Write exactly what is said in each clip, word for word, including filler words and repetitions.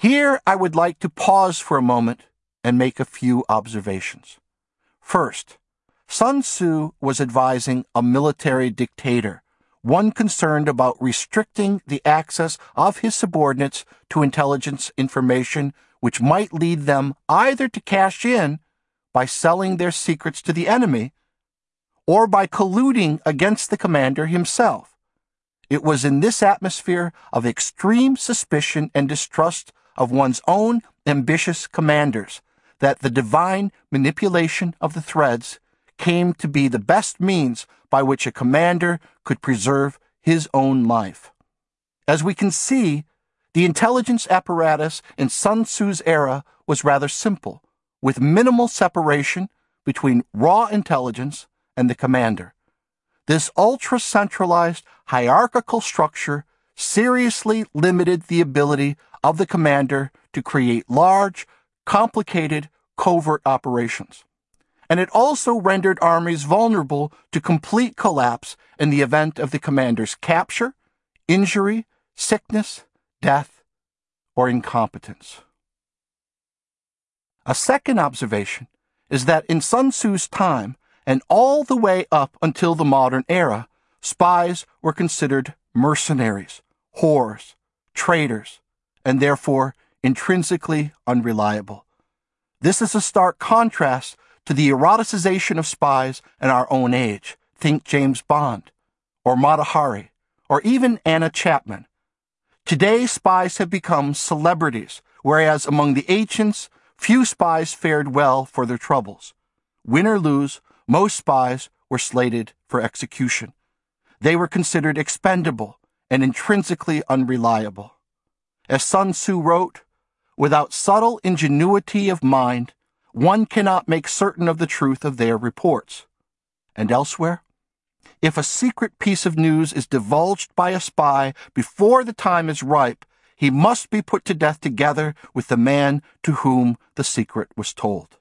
Here I would like to pause for a moment and make a few observations. First, Sun Tzu was advising a military dictator, one concerned about restricting the access of his subordinates to intelligence information which might lead them either to cash in by selling their secrets to the enemy or by colluding against the commander himself. It was in this atmosphere of extreme suspicion and distrust of one's own ambitious commanders that the divine manipulation of the threads came to be the best means by which a commander could preserve his own life. As we can see, the intelligence apparatus in Sun Tzu's era was rather simple, with minimal separation between raw intelligence and the commander. This ultra-centralized hierarchical structure seriously limited the ability of the commander to create large, complicated, covert operations. And it also rendered armies vulnerable to complete collapse in the event of the commander's capture, injury, sickness, death, or incompetence. A second observation is that in Sun Tzu's time, and all the way up until the modern era, spies were considered mercenaries, whores, traitors, and therefore intrinsically unreliable. This is a stark contrast to the eroticization of spies in our own age. Think James Bond, or Mata Hari, or even Anna Chapman. Today, spies have become celebrities, whereas among the ancients, few spies fared well for their troubles. Win or lose, most spies were slated for execution. They were considered expendable and intrinsically unreliable. As Sun Tzu wrote, "Without subtle ingenuity of mind, one cannot make certain of the truth of their reports." And elsewhere, "If a secret piece of news is divulged by a spy before the time is ripe, he must be put to death together with the man to whom the secret was told."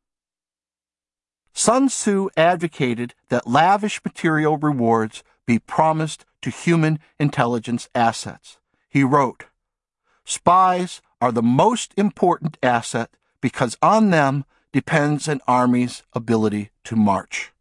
Sun Tzu advocated that lavish material rewards be promised to human intelligence assets. He wrote, "Spies are the most important asset because on them depends an army's ability to march."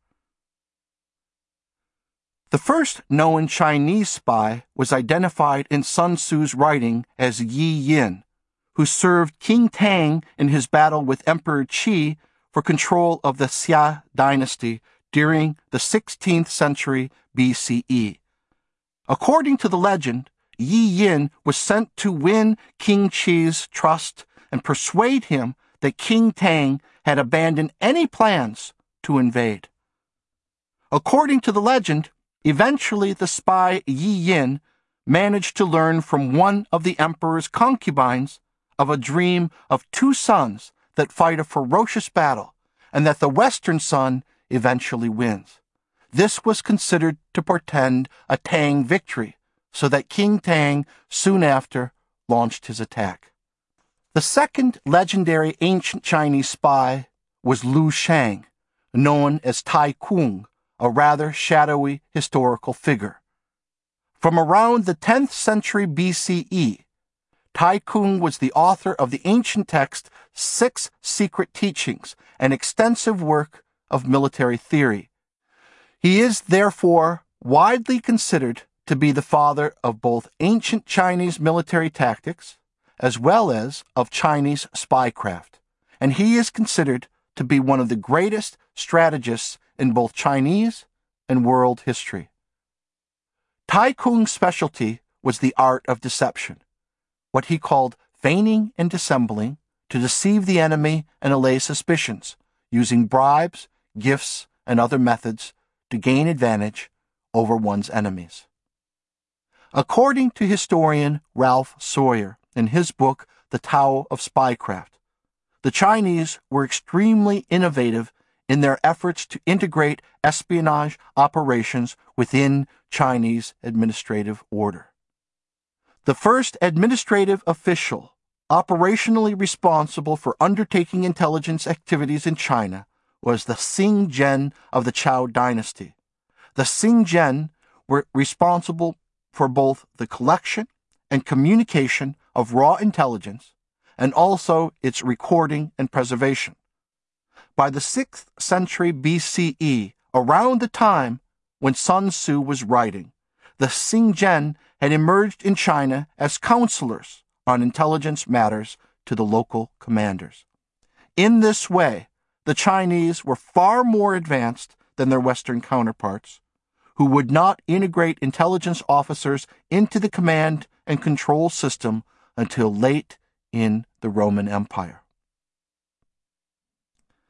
The first known Chinese spy was identified in Sun Tzu's writing as Yi Yin, who served King Tang in his battle with Emperor Qi for control of the Xia dynasty during the sixteenth century B C E. According to the legend, Yi Yin was sent to win King Qi's trust and persuade him that King Tang had abandoned any plans to invade. According to the legend, eventually the spy Yi Yin managed to learn from one of the emperor's concubines of a dream of two sons that fight a ferocious battle, and that the Western son eventually wins. This was considered to portend a Tang victory, so that King Tang soon after launched his attack. The second legendary ancient Chinese spy was Lu Shang, known as Tai Kung, a rather shadowy historical figure. From around the tenth century B C E, Tai Kung was the author of the ancient text Six Secret Teachings, an extensive work of military theory. He is therefore widely considered to be the father of both ancient Chinese military tactics as well as of Chinese spycraft, and he is considered to be one of the greatest strategists in both Chinese and world history. Tai Kung's specialty was the art of deception, what he called feigning and dissembling, to deceive the enemy and allay suspicions, using bribes, gifts, and other methods to gain advantage over one's enemies. According to historian Ralph Sawyer in his book, The Tao of Spycraft, the Chinese were extremely innovative in their efforts to integrate espionage operations within Chinese administrative order. The first administrative official operationally responsible for undertaking intelligence activities in China was the Xing Zhen of the Zhou dynasty. The Xing Zhen were responsible for both the collection and communication of raw intelligence and also its recording and preservation. By the sixth century B C E, around the time when Sun Tzu was writing, the Xingjian had emerged in China as counselors on intelligence matters to the local commanders. In this way, the Chinese were far more advanced than their Western counterparts, who would not integrate intelligence officers into the command and control system until late in the Roman Empire.